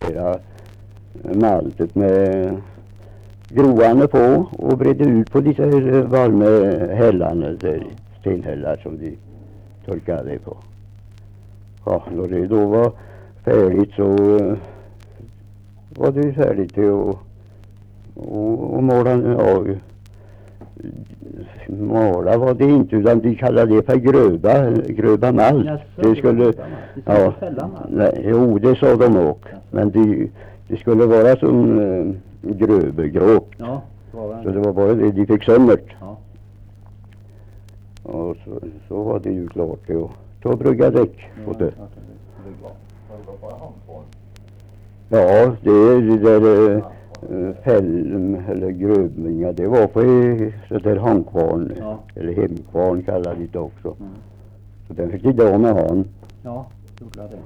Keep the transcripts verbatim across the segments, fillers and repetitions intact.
hela maltet med groarna på och bredde ut på dessa varma hällarna, stenhällar som de torkade på. Ja, när det då var färdigt så var det färdigt till att och, och måla, ja, måla var det inte, utan de kallade det för gröba, gröba malt. Det skulle, ja, nej, jo, det sa de också. Men det de skulle vara som uh, grövegråt. Ja, så det var bara det de fick sömmert. Ja. Och så, så var det ju klart det att ta brygga däck på det. Ja, det, det där uh, fälm eller grövningar, det var på i, så där handkvarn, ja. Eller hemkvarn kallade de det också. Mm. Så den fick de då med han. Ja, gjorde det.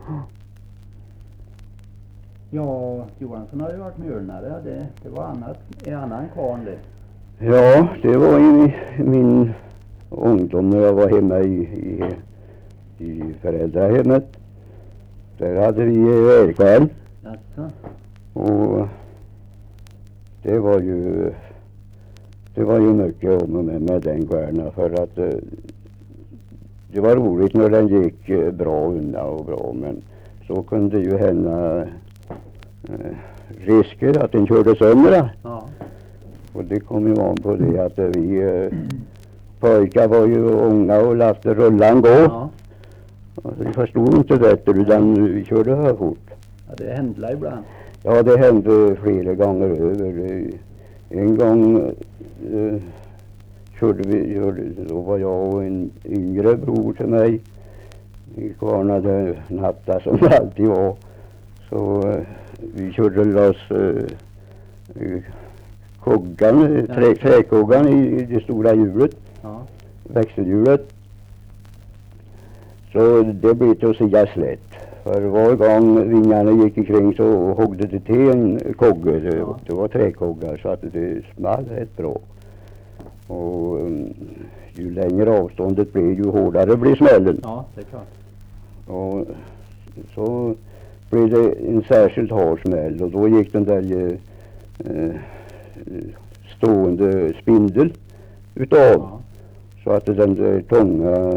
Ja, Johansson har ju varit mjölnare, det, det var annat, en annan kvarn det. Ja, det var i min ungdom när jag var hemma i, i, i föräldrahemmet. Där hade vi älgkvarn. Jaså. Och det var ju det var ju mycket om med, med den kvarna, för att eh, det var roligt när den gick eh, bra undan och bra, men så kunde ju hända eh, risker att den körde sönder. Ja. Och det kom ju an på det att eh, vi eh, pojkar var ju unga och lät rullan gå. Ja. Och vi förstod inte det, utan vi körde för fort. Ja, det hände ibland. Ja, det hände flera gånger över. En gång eh, körde vi, körde, då var jag och en yngre bror till mig. Vi kvarnade natta som det alltid var. Så eh, vi körde loss eh, koggan, trä, träkoggan i, i det stora hjulet. Ja. Växelhjulet. Så det blev till att säga slätt. För var gång vingarna gick ikring så hoggde det till en kogge. Det, ja. det var träkoggar, så att det small rätt bra. Och um, ju längre avståndet blev, ju hårdare blev smällen. Ja, det är klart. Och så blev det en särskilt hård smäll. Och då gick den där eh, stående spindel utav. Ja. Så att den där tunga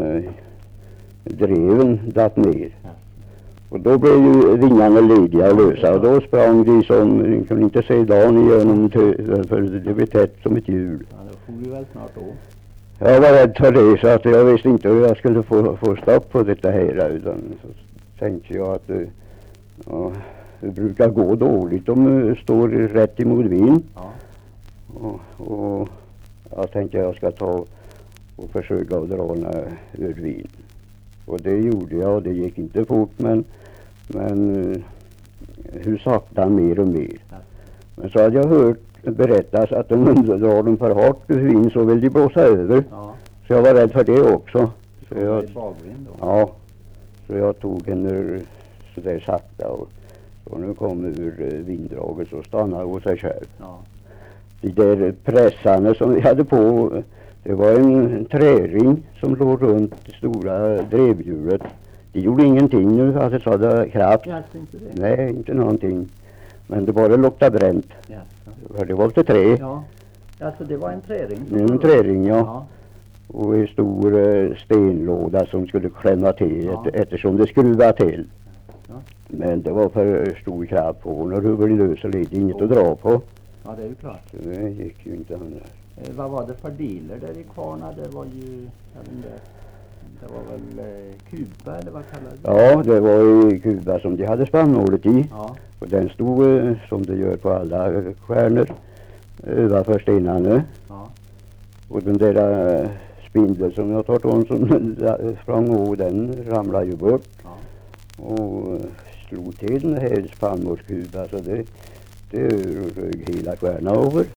dreven datt ner. Ja. Och då blev ju vingarna lediga och lösa, och då sprang de som, man kunde inte se dagen igenom, för det blev tätt som ett hjul. Ja, då får vi väl snart då. Jag var rädd för det, så att jag visste inte hur jag skulle få, få stopp på detta hela, utan så tänkte jag att ja, det brukar gå dåligt om det står rätt emot vind. Ja. Och, och jag tänkte jag ska ta och försöka att dra ur vind. Och det gjorde jag, och det gick inte fort, men, men hur sakta mer och mer. Ja. Men så hade jag hört berättas att om de drar dem för hårt ur vind så vill de blåsa över. Ja. Så jag var rädd för det också. Så det jag, bagvind då? Ja, så jag tog henne så där sakta, och, och nu kom ur vinddraget så stannade hos sig själv. Ja. De där pressarna som vi hade på, det var en, en träring som låg runt det stora drevhjulet. Det gjorde ingenting nu, alltså så hade kraft. Inte det. Nej, inte någonting. Men det bara luktade bränt. Ja. För det var inte trä. Ja, alltså det var en träring. En träring, ja. Ja. Och en stor uh, stenlåda som skulle klämma till, ja. ett, eftersom det skruvade till. Ja. Men det var för stor kraft på, när huvuden lös så lite inget att dra på. Ja, det är ju klart. Så det gick ju inte annars. Eh, vad var det för dealer där i Kvarna? Det var ju, jag vet inte, det var väl eh, Kuba eller vad kallar det? Ja, det var i Kuba som de hade spannmålet i. Ja. Och den stod eh, som det gör på alla stjärnor överför stenarna. Ja. Och den där eh, spindeln som jag tar om som sprang och den ramlade ju bort. Ja. Och eh, slog till den här spannmålskuba, så det, det rög hela stjärnan över.